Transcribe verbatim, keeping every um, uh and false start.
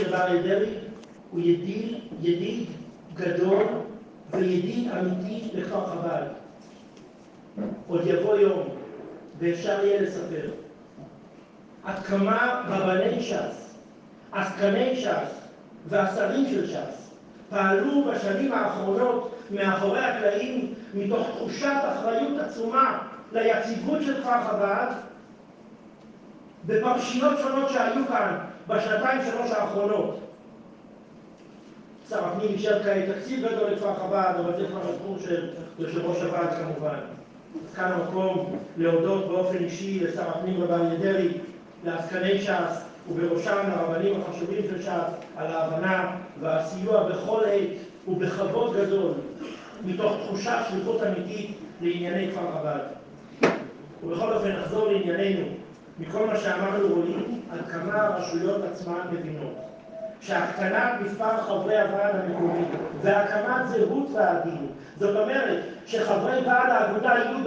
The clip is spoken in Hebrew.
של אריה דרעי הוא ידיד, ידיד גדול וידיד אמיתי לכפר חב"ד. עוד יבוא יום ואפשר יהיה לספר עד כמה רבני ש"ס, עסקני ש"ס והשרים של ש"ס פעלו בשנים האחרונות מאחורי הקלעים מתוך תחושת אחריות עצומה ליציבות של כפר חב"ד בפרשיות שונות שהיו כאן בשנתיים שלוש האחרונות. שר הפנים אישר כעת תקציב גדול לכפר חב"ד, אבל זה כבר התחום של יושב ראש הוועד כמובן. אז כאן המקום להודות באופן אישי לשר הפנים רב אריה דרעי, לעסקני ש"ס ובראשם לרבנים החשובים של ש"ס על ההבנה והסיוע בכל עת ובכבוד גדול מתוך תחושת שליחות אמיתית לענייני כפר חב"ד. ובכל אופן נחזור לענייננו. מכל מה שאמרנו רואים עד כמה הרשויות עצמן מבינות שהקטנת מספר חברי הוועד המקומי והקמת זהות ועדים, זאת אומרת שחברי ועד האגודה יהיו